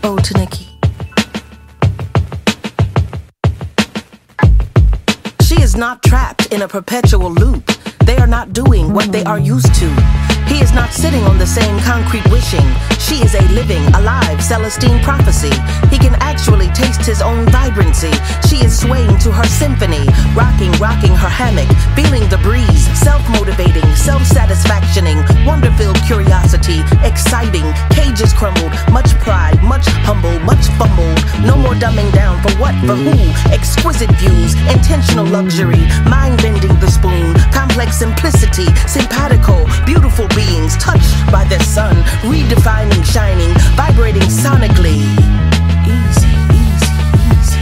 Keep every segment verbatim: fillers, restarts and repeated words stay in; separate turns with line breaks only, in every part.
Oh, to Nikki. She is not trapped in a perpetual loop. They are not doing what they are used to. He is not sitting on the same concrete wishing. She is a living, alive Celestine prophecy. He can actually taste his own vibrancy. She is swaying to her symphony, rocking, rocking her hammock, feeling the breeze, self-motivating, self-satisfactioning, wonder-filled curiosity, exciting, cages crumbled, much pride, much humble, much fumbled. No more dumbing down for what, for who, exquisite views, intentional luxury, mind-bending the spoon, complex simplicity, simpatico, beautiful beings touched by the sun, redefining, shining, vibrating sonically. Easy, easy, easy,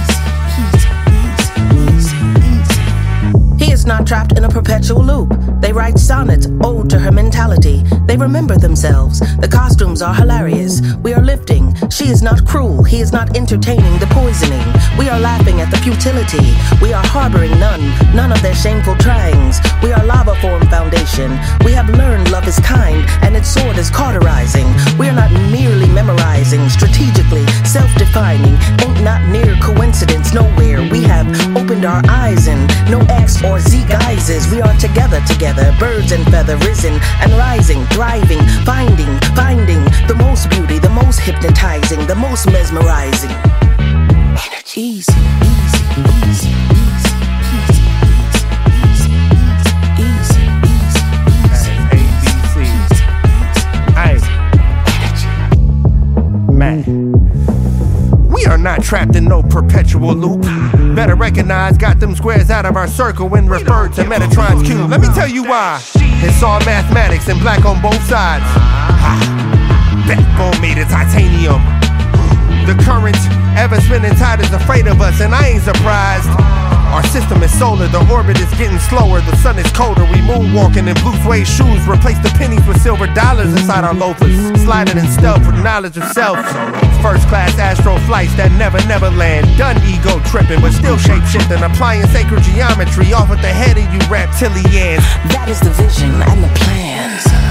easy, easy, easy, easy. He is not trapped in a perpetual loop. They write sonnets, ode to her mentality. They remember themselves. The costumes are hilarious. We are lifting. She is not cruel. He is not entertaining the poisoning. We are laughing at the futility. We are harboring none, none of their shameful tryings. We are lava form foundation. We have learned love is kind, and its sword is cauterizing. We are not merely memorizing, strategically, self-defining. Ain't not near coincidence nowhere. We have opened our eyes in no X or Z guises. We are together, together, birds and feather, risen and rising, thriving, finding, finding the most beauty, the most hypnotizing, the most mesmerizing. Energy. Easy, easy, easy, easy, easy, easy, easy, easy, easy, easy.
Hey, man, we are not trapped in no perpetual loop. Better recognize, got them squares out of our circle when referred to Metatron's cube. Let me tell you why. It's all mathematics and black on both sides. Backbone made of titanium. The current ever spinning tide is afraid of us, and I ain't surprised. Our system is solar, the orbit is getting slower, the sun is colder, we moonwalking in blue suede shoes, replace the pennies with silver dollars inside our loafers, sliding in stealth with knowledge of self. First class astro flights that never, never land, done ego tripping, but still shape shifting, applying sacred geometry off at the head of you reptilians.
That is the vision and the plans.